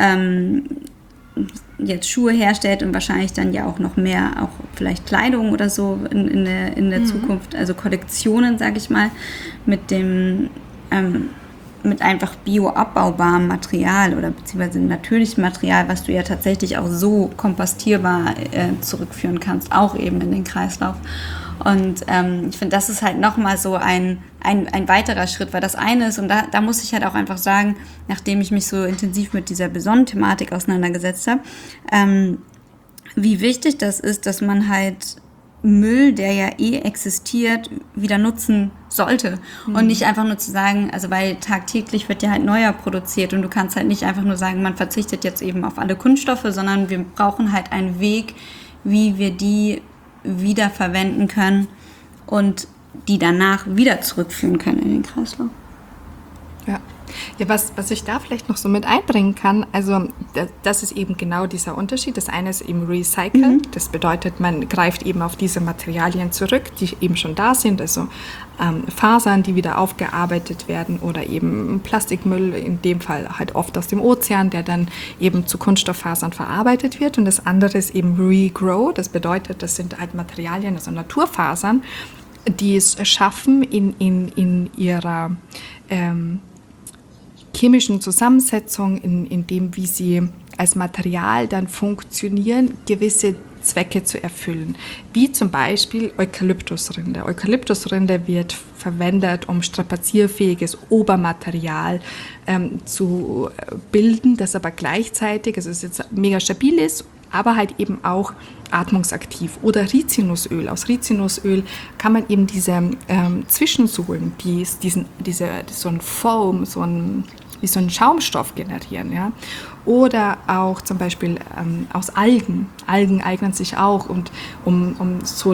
jetzt Schuhe herstellt und wahrscheinlich dann ja auch noch mehr, auch vielleicht Kleidung oder so in der Zukunft, also Kollektionen, sage ich mal, mit dem mit einfach bioabbaubarem Material oder beziehungsweise natürlichem Material, was du ja tatsächlich auch so kompostierbar zurückführen kannst, auch eben in den Kreislauf. Und ich finde, das ist halt nochmal so ein weiterer Schritt, weil das eine ist, und da muss ich halt auch einfach sagen, nachdem ich mich so intensiv mit dieser Besonnen-Thematik auseinandergesetzt habe, wie wichtig das ist, dass man halt Müll, der ja existiert, wieder nutzen sollte. Und nicht einfach nur zu sagen, also weil tagtäglich wird ja halt neuer produziert und du kannst halt nicht einfach nur sagen, man verzichtet jetzt eben auf alle Kunststoffe, sondern wir brauchen halt einen Weg, wie wir die wieder verwenden können und die danach wieder zurückführen können in den Kreislauf. Ja, was ich da vielleicht noch so mit einbringen kann, also das ist eben genau dieser Unterschied. Das eine ist eben Recyceln, das bedeutet, man greift eben auf diese Materialien zurück, die eben schon da sind, also Fasern, die wieder aufgearbeitet werden oder eben Plastikmüll, in dem Fall halt oft aus dem Ozean, der dann eben zu Kunststofffasern verarbeitet wird. Und das andere ist eben Regrow, das bedeutet, das sind halt Materialien, also Naturfasern, die es schaffen, in ihrer chemischen Zusammensetzung, in dem, wie sie als Material dann funktionieren, gewisse Zwecke zu erfüllen. Wie zum Beispiel Eukalyptusrinde. Eukalyptusrinde wird verwendet, um strapazierfähiges Obermaterial zu bilden, das aber gleichzeitig, also es jetzt mega stabil ist, aber halt eben auch atmungsaktiv. Oder Rizinusöl. Aus Rizinusöl kann man eben diese Zwischensohlen, so ein Foam, wie so ein Schaumstoff generieren. Ja? Oder auch zum Beispiel aus Algen. Algen eignen sich auch, um so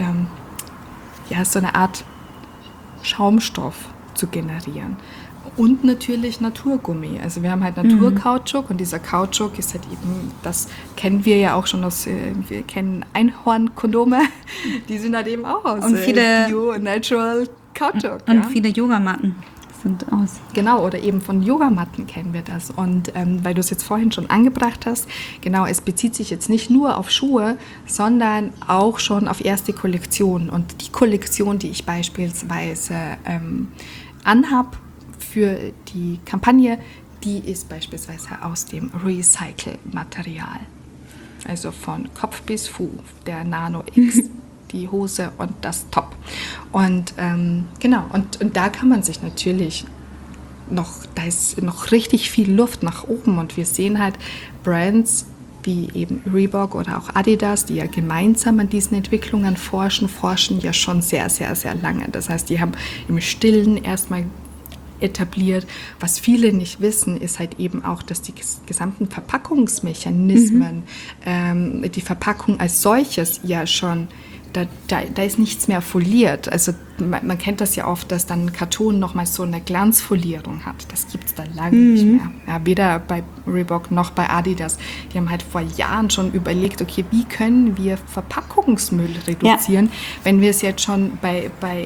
eine Art Schaumstoff zu generieren. Und natürlich Naturgummi. Also wir haben halt Naturkautschuk und dieser Kautschuk ist halt eben, das kennen wir ja auch schon wir kennen Einhornkondome, die sind halt eben auch aus Bio-Natural Kautschuk. Und viele Yogamatten sind aus. Genau, oder eben von Yogamatten kennen wir das. Und weil du es jetzt vorhin schon angebracht hast, genau, es bezieht sich jetzt nicht nur auf Schuhe, sondern auch schon auf erste Kollektionen. Und die Kollektion, die ich beispielsweise anhab für die Kampagne, die ist beispielsweise aus dem Recycle-Material. Also von Kopf bis Fuß, der Nano X, die Hose und das Top. Und genau, und da kann man sich natürlich da ist noch richtig viel Luft nach oben und wir sehen halt Brands wie eben Reebok oder auch Adidas, die ja gemeinsam an diesen Entwicklungen forschen ja schon sehr, sehr, sehr lange. Das heißt, die haben im Stillen erstmal etabliert. Was viele nicht wissen, ist halt eben auch, dass die gesamten Verpackungsmechanismen, die Verpackung als solches ja schon, da ist nichts mehr foliert. Also man kennt das ja oft, dass dann ein Karton nochmal so eine Glanzfolierung hat. Das gibt es da lange nicht mehr. Ja, weder bei Reebok noch bei Adidas. Die haben halt vor Jahren schon überlegt, okay, wie können wir Verpackungsmüll reduzieren, wenn wir es jetzt schon bei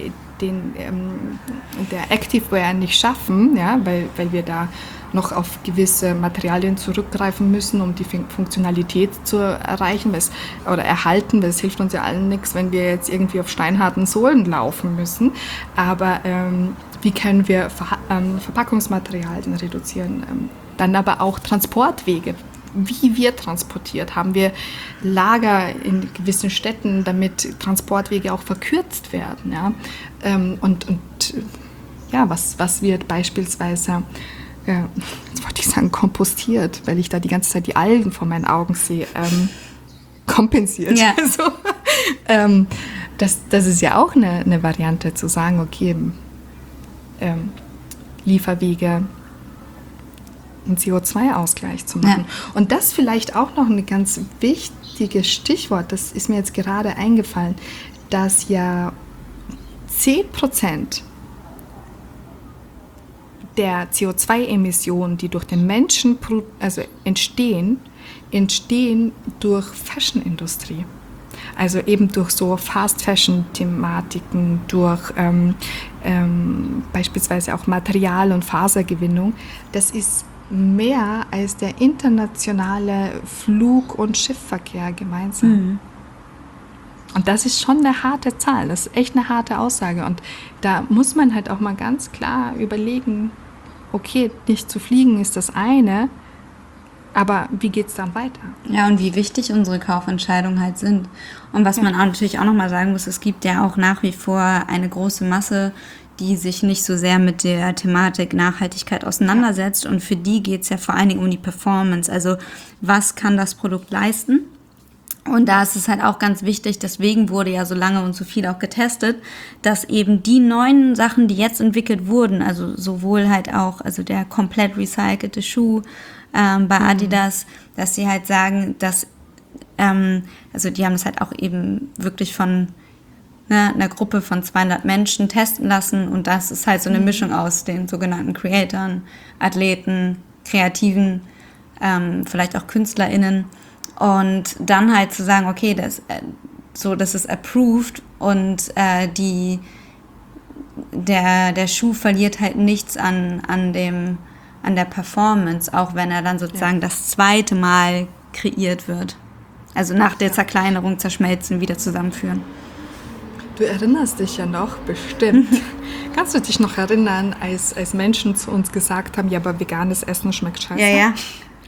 der Activewear nicht schaffen, ja, weil wir da noch auf gewisse Materialien zurückgreifen müssen, um die Funktionalität zu erreichen oder erhalten, weil es hilft uns ja allen nichts, wenn wir jetzt irgendwie auf steinharten Sohlen laufen müssen. Aber wie können wir Verpackungsmaterialien reduzieren? Dann aber auch Transportwege. Wie wird transportiert? Haben wir Lager in gewissen Städten, damit Transportwege auch verkürzt werden? Ja? Und was wird beispielsweise, jetzt wollte ich sagen kompostiert, weil ich da die ganze Zeit die Algen vor meinen Augen sehe, kompensiert. Ja. Also, das ist ja auch eine Variante zu sagen, okay, Lieferwege, einen CO2-Ausgleich zu machen. Ja. Und das vielleicht auch noch ein ganz wichtiges Stichwort, das ist mir jetzt gerade eingefallen, dass ja 10% der CO2-Emissionen, die durch den Menschen entstehen durch Fashion-Industrie. Also eben durch so Fast-Fashion-Thematiken, durch beispielsweise auch Material- und Fasergewinnung. Das ist mehr als der internationale Flug- und Schiffverkehr gemeinsam. Mhm. Und das ist schon eine harte Zahl, das ist echt eine harte Aussage. Und da muss man halt auch mal ganz klar überlegen, okay, nicht zu fliegen ist das eine, aber wie geht es dann weiter? Ja, und wie wichtig unsere Kaufentscheidungen halt sind. Und was man auch natürlich auch nochmal sagen muss, es gibt ja auch nach wie vor eine große Masse, die sich nicht so sehr mit der Thematik Nachhaltigkeit auseinandersetzt. Und für die geht es ja vor allen Dingen um die Performance. Also was kann das Produkt leisten? Und da ist es halt auch ganz wichtig, deswegen wurde ja so lange und so viel auch getestet, dass eben die neuen Sachen, die jetzt entwickelt wurden, also sowohl halt auch, also der komplett recycelte Schuh bei Adidas, dass sie halt sagen, dass, also die haben das halt auch eben wirklich von einer Gruppe von 200 Menschen testen lassen und das ist halt so eine Mischung aus den sogenannten Creatoren, Athleten, Kreativen, vielleicht auch KünstlerInnen und dann halt zu sagen, okay, das ist approved und der Schuh verliert halt nichts an der Performance, auch wenn er dann sozusagen das zweite Mal kreiert wird. Also nach der Zerkleinerung, Zerschmelzen, wieder zusammenführen. Du erinnerst dich ja noch, bestimmt. Kannst du dich noch erinnern, als Menschen zu uns gesagt haben, ja, aber veganes Essen schmeckt scheiße? Ja, ja.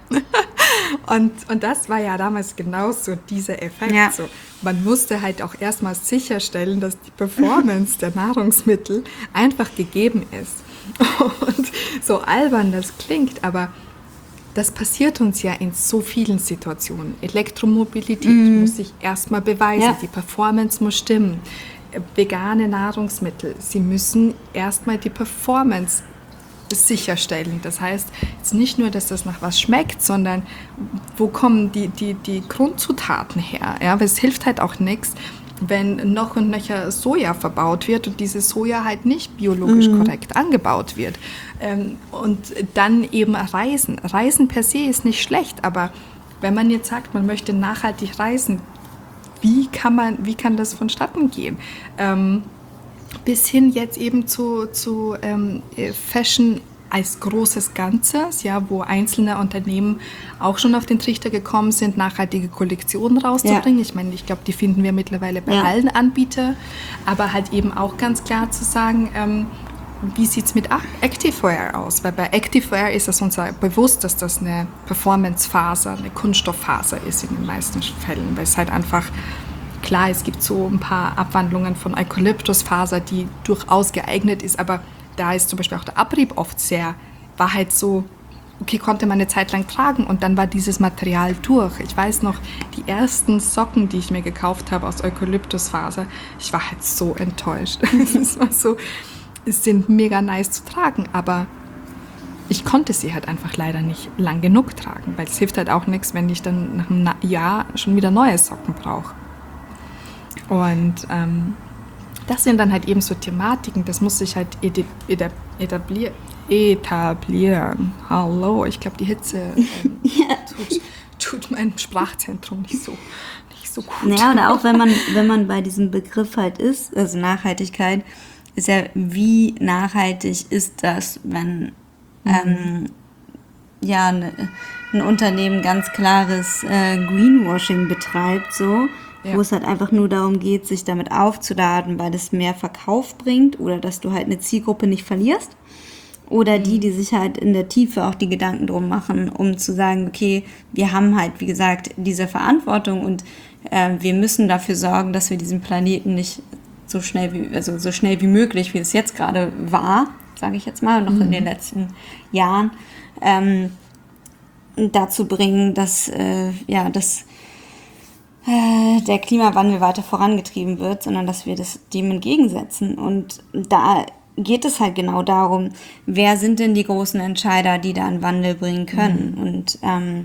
Und das war ja damals genauso dieser Effekt. Ja. So, man musste halt auch erstmal sicherstellen, dass die Performance der Nahrungsmittel einfach gegeben ist. Und so albern das klingt, aber das passiert uns ja in so vielen Situationen. Elektromobilität muss sich erstmal beweisen, die Performance muss stimmen. Vegane Nahrungsmittel, sie müssen erstmal die Performance sicherstellen. Das heißt, jetzt nicht nur, dass das nach was schmeckt, sondern wo kommen die Grundzutaten her? Ja, weil es hilft halt auch nichts, wenn noch und nöcher Soja verbaut wird und dieses Soja halt nicht biologisch korrekt angebaut wird. Und dann eben Reisen. Reisen per se ist nicht schlecht, aber wenn man jetzt sagt, man möchte nachhaltig reisen, wie kann das vonstatten gehen? Bis hin jetzt eben zu Fashion als großes Ganzes, ja, wo einzelne Unternehmen auch schon auf den Trichter gekommen sind, nachhaltige Kollektionen rauszubringen. Ja. Ich meine, ich glaube, die finden wir mittlerweile bei allen Anbietern, aber halt eben auch ganz klar zu sagen, wie sieht es mit Activewear aus? Weil bei Activewear ist es uns ja bewusst, dass das eine Performancefaser, eine Kunststofffaser ist in den meisten Fällen, weil es halt einfach, klar, es gibt so ein paar Abwandlungen von Eukalyptusfaser, die durchaus geeignet ist, aber da ist zum Beispiel auch der Abrieb oft war halt so, okay, konnte man eine Zeit lang tragen und dann war dieses Material durch. Ich weiß noch, die ersten Socken, die ich mir gekauft habe aus Eukalyptusfaser, ich war halt so enttäuscht. Es war so, es sind mega nice zu tragen, aber ich konnte sie halt einfach leider nicht lang genug tragen, weil es hilft halt auch nichts, wenn ich dann nach einem Jahr schon wieder neue Socken brauche. Und das sind dann halt eben so Thematiken, das muss sich halt etablieren. Hallo, ich glaube, die Hitze tut mein Sprachzentrum nicht so gut. Naja, oder auch wenn man bei diesem Begriff halt ist, also Nachhaltigkeit, ist ja, wie nachhaltig ist das, wenn ein Unternehmen ganz klares Greenwashing betreibt, so, wo es halt einfach nur darum geht, sich damit aufzuladen, weil es mehr Verkauf bringt oder dass du halt eine Zielgruppe nicht verlierst. Oder die sich halt in der Tiefe auch die Gedanken drum machen, um zu sagen, okay, wir haben halt, wie gesagt, diese Verantwortung und wir müssen dafür sorgen, dass wir diesen Planeten nicht so schnell wie möglich, wie es jetzt gerade war, sage ich jetzt mal, noch in den letzten Jahren, dazu bringen, dass der Klimawandel weiter vorangetrieben wird, sondern dass wir dem entgegensetzen. Und da geht es halt genau darum, wer sind denn die großen Entscheider, die da einen Wandel bringen können. Und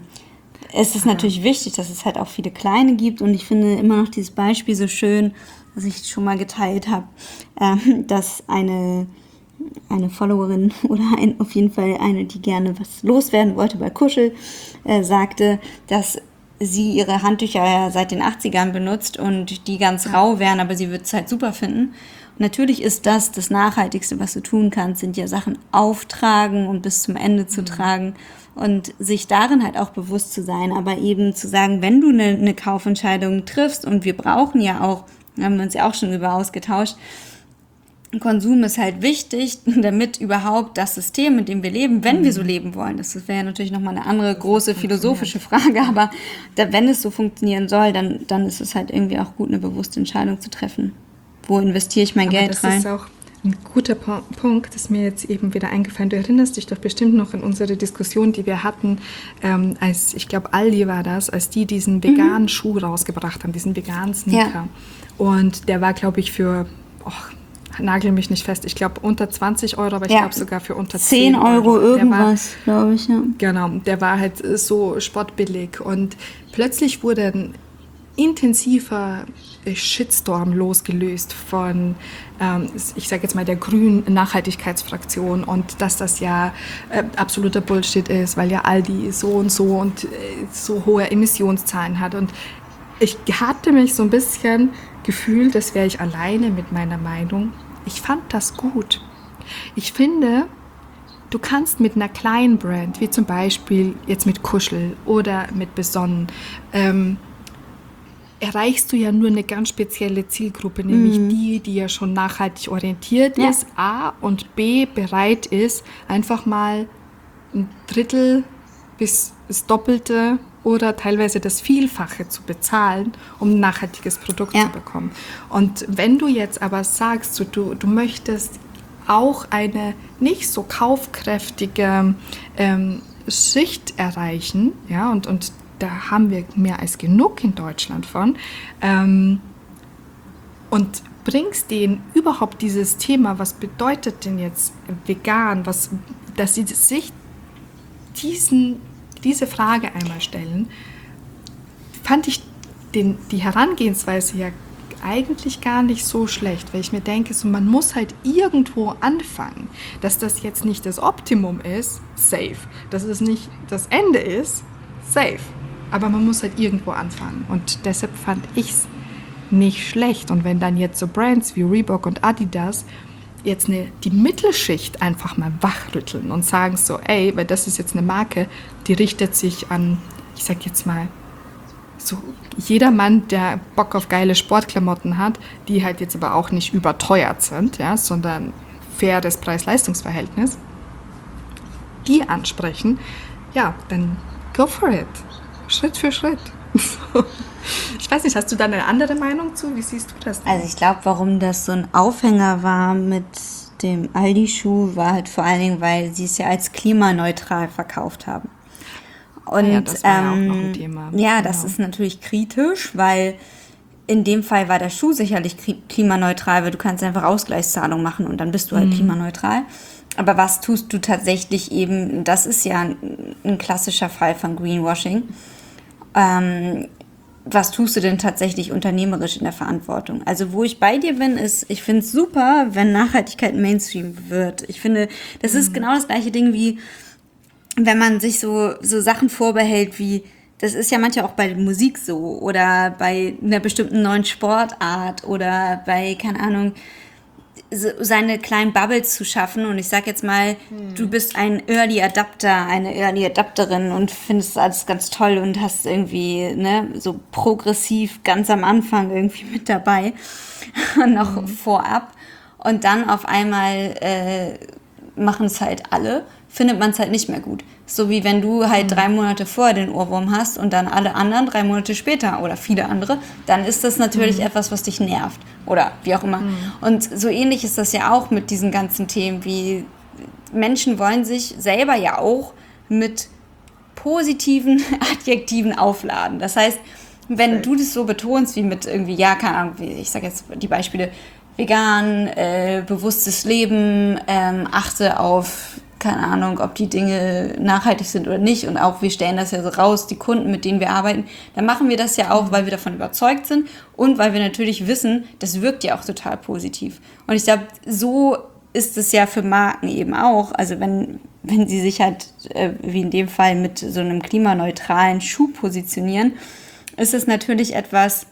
es ist natürlich wichtig, dass es halt auch viele Kleine gibt. Und ich finde immer noch dieses Beispiel so schön, was ich schon mal geteilt habe, dass eine Followerin oder auf jeden Fall eine, die gerne was loswerden wollte bei Kuschel, sagte, dass sie ihre Handtücher ja seit den 80ern benutzt und die ganz rau wären, aber sie würde es halt super finden. Und natürlich ist das Nachhaltigste, was du tun kannst, sind ja Sachen auftragen und bis zum Ende zu tragen und sich darin halt auch bewusst zu sein, aber eben zu sagen, wenn du eine Kaufentscheidung triffst und wir brauchen ja auch, haben wir uns ja auch schon über ausgetauscht, Konsum ist halt wichtig, damit überhaupt das System, mit dem wir leben, wenn wir so leben wollen, das wäre ja natürlich nochmal eine andere große philosophische Frage, aber wenn es so funktionieren soll, dann ist es halt irgendwie auch gut, eine bewusste Entscheidung zu treffen. Wo investiere ich mein Geld rein? Das ist auch ein guter Punkt, das mir jetzt eben wieder eingefallen. Du erinnerst dich doch bestimmt noch an unsere Diskussion, die wir hatten, als, ich glaube, Aldi war das, als die diesen veganen Schuh rausgebracht haben, diesen veganen Sneaker. Ja. Und der war, glaube ich, für... nagel mich nicht fest, ich glaube unter 20 €, aber ich glaube sogar für unter 10 € irgendwas, glaube ich, ja. Genau, der war halt so spottbillig und plötzlich wurde ein intensiver Shitstorm losgelöst von, ich sage jetzt mal, der grünen Nachhaltigkeitsfraktion und dass das ja absoluter Bullshit ist, weil ja Aldi so und so hohe Emissionszahlen hat und ich hatte mich so ein bisschen gefühlt, das wäre ich alleine mit meiner Meinung. Ich fand das gut. Ich finde, du kannst mit einer kleinen Brand, wie zum Beispiel jetzt mit Kuschel oder mit Besonnen, erreichst du ja nur eine ganz spezielle Zielgruppe, nämlich die ja schon nachhaltig orientiert ist, A, und B, bereit ist, einfach mal ein Drittel bis das Doppelte oder teilweise das Vielfache zu bezahlen, um ein nachhaltiges Produkt zu bekommen. Und wenn du jetzt aber sagst, so, du möchtest auch eine nicht so kaufkräftige Schicht erreichen, ja, und da haben wir mehr als genug in Deutschland von, und bringst denen überhaupt dieses Thema, was bedeutet denn jetzt vegan, dass sie sich diese Frage einmal stellen, fand ich die Herangehensweise ja eigentlich gar nicht so schlecht, weil ich mir denke, so, man muss halt irgendwo anfangen, dass das jetzt nicht das Optimum ist, safe, dass es nicht das Ende ist, safe, aber man muss halt irgendwo anfangen und deshalb fand ich es nicht schlecht und wenn dann jetzt so Brands wie Reebok und Adidas jetzt die Mittelschicht einfach mal wachrütteln und sagen so, ey, weil das ist jetzt eine Marke, die richtet sich an, ich sag jetzt mal, so jeder Mann, der Bock auf geile Sportklamotten hat, die halt jetzt aber auch nicht überteuert sind, ja, sondern faires Preis-Leistungs-Verhältnis, die ansprechen, ja, dann go for it. Schritt für Schritt. Ich weiß nicht, hast du da eine andere Meinung zu? Wie siehst du das denn? Also ich glaube, warum das so ein Aufhänger war mit dem Aldi-Schuh, war halt vor allen Dingen, weil sie es ja als klimaneutral verkauft haben. Und ja, das war ja auch noch ein Thema. Ja, das ist natürlich kritisch, weil in dem Fall war der Schuh sicherlich klimaneutral, weil du kannst einfach Ausgleichszahlung machen und dann bist du halt klimaneutral. Aber was tust du tatsächlich eben, das ist ja ein klassischer Fall von Greenwashing. Was tust du denn tatsächlich unternehmerisch in der Verantwortung? Also wo ich bei dir bin, ist, ich finde es super, wenn Nachhaltigkeit Mainstream wird. Ich finde, das ist genau das gleiche Ding wie, wenn man sich so Sachen vorbehält wie, das ist ja manchmal auch bei Musik so oder bei einer bestimmten neuen Sportart oder bei, keine Ahnung, so seine kleinen Bubbles zu schaffen. Und ich sag jetzt mal, du bist ein Early Adapter, eine Early Adapterin und findest alles ganz toll und hast irgendwie, ne, so progressiv ganz am Anfang irgendwie mit dabei, noch vorab. Und dann auf einmal machen es halt alle, findet man es halt nicht mehr gut. So wie wenn du halt 3 Monate vorher den Ohrwurm hast und dann alle anderen 3 Monate später oder viele andere, dann ist das natürlich etwas, was dich nervt oder wie auch immer. Und so ähnlich ist das ja auch mit diesen ganzen Themen, wie Menschen wollen sich selber ja auch mit positiven Adjektiven aufladen. Das heißt, wenn du das so betonst wie mit irgendwie, ja, keine Ahnung, ich sage jetzt die Beispiele, vegan, bewusstes Leben, achte auf, keine Ahnung, ob die Dinge nachhaltig sind oder nicht und auch wir stellen das ja so raus, die Kunden, mit denen wir arbeiten, dann machen wir das ja auch, weil wir davon überzeugt sind und weil wir natürlich wissen, das wirkt ja auch total positiv. Und ich glaube, so ist es ja für Marken eben auch, also wenn sie sich halt, wie in dem Fall mit so einem klimaneutralen Schuh positionieren, ist es natürlich etwas,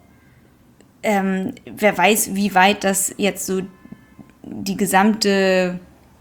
wer weiß, wie weit das jetzt so die gesamte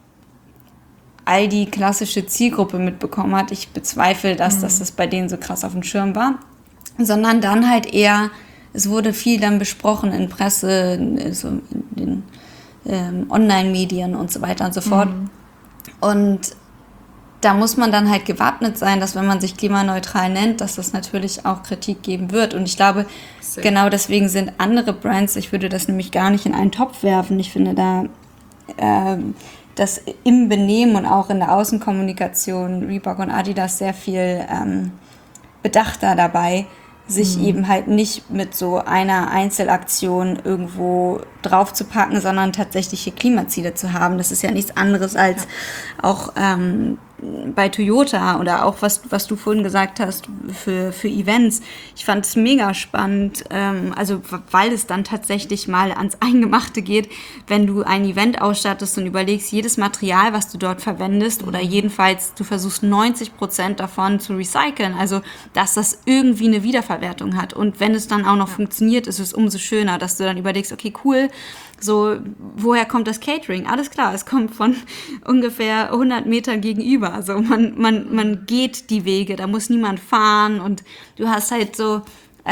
Aldi klassische Zielgruppe mitbekommen hat. Ich bezweifle, dass das bei denen so krass auf dem Schirm war. Sondern dann halt eher, es wurde viel dann besprochen in Presse, so in den Online-Medien und so weiter und so fort. Und da muss man dann halt gewappnet sein, dass wenn man sich klimaneutral nennt, dass das natürlich auch Kritik geben wird. Und ich glaube, genau deswegen sind andere Brands, ich würde das nämlich gar nicht in einen Topf werfen. Ich finde da dass im Benehmen und auch in der Außenkommunikation Reebok und Adidas sehr viel bedachter dabei, sich eben halt nicht mit so einer Einzelaktion irgendwo draufzupacken, sondern tatsächliche Klimaziele zu haben. Das ist ja nichts anderes als auch bei Toyota oder auch was du vorhin gesagt hast für Events. Ich fand es mega spannend, also weil es dann tatsächlich mal ans Eingemachte geht, wenn du ein Event ausstattest und überlegst, jedes Material, was du dort verwendest oder jedenfalls du versuchst 90% davon zu recyceln, also dass das irgendwie eine Wiederverwertung hat und wenn es dann auch noch funktioniert, ist es umso schöner, dass du dann überlegst, okay, cool, so, woher kommt das Catering? Alles klar, es kommt von ungefähr 100 Metern gegenüber. Also man geht die Wege, da muss niemand fahren und du hast halt so,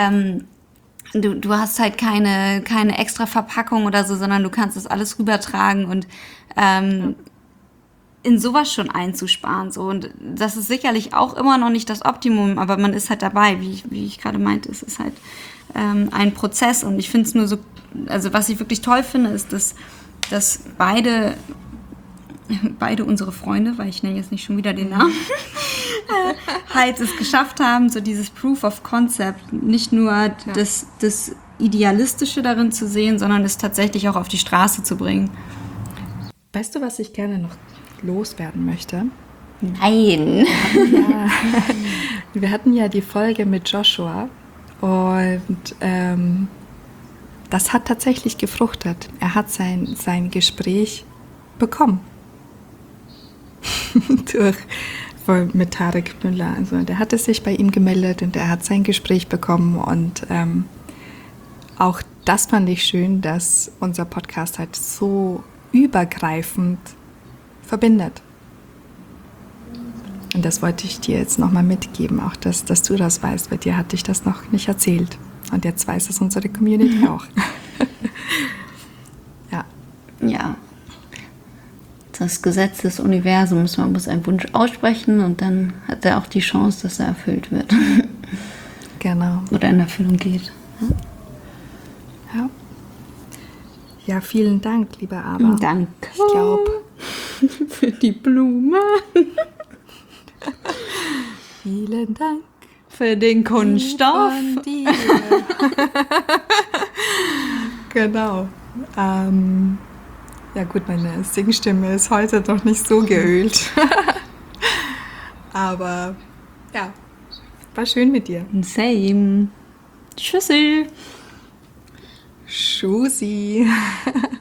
du hast halt keine extra Verpackung oder so, sondern du kannst das alles rübertragen und in sowas schon einzusparen. So. Und das ist sicherlich auch immer noch nicht das Optimum, aber man ist halt dabei, wie ich gerade meinte, es ist halt ein Prozess und ich finde es nur so, also was ich wirklich toll finde, ist, dass beide unsere Freunde, weil ich nenne jetzt nicht schon wieder den Namen, halt es geschafft haben, so dieses Proof of Concept, nicht nur das Idealistische darin zu sehen, sondern es tatsächlich auch auf die Straße zu bringen. Weißt du, was ich gerne noch loswerden möchte? Nein! Wir hatten ja die Folge mit Joshua und das hat tatsächlich gefruchtet. Er hat sein Gespräch bekommen. Mit Tarek Müller. Also der hatte sich bei ihm gemeldet und er hat sein Gespräch bekommen und auch das fand ich schön, dass unser Podcast halt so übergreifend verbindet. Und das wollte ich dir jetzt nochmal mitgeben, auch dass du das weißt, weil dir hatte ich das noch nicht erzählt. Und jetzt weiß es unsere Community auch. Ja. das Gesetz des Universums. Man muss einen Wunsch aussprechen und dann hat er auch die Chance, dass er erfüllt wird. Genau. Oder in Erfüllung geht. Ja. Ja, vielen Dank, lieber Aber. Danke. Ich glaube, Für die Blume. vielen Dank Für den Kunststoff. von dir. Genau. Ja gut, meine Singstimme ist heute noch nicht so geölt. Aber ja, war schön mit dir. Same. Tschüssi. Tschüssi.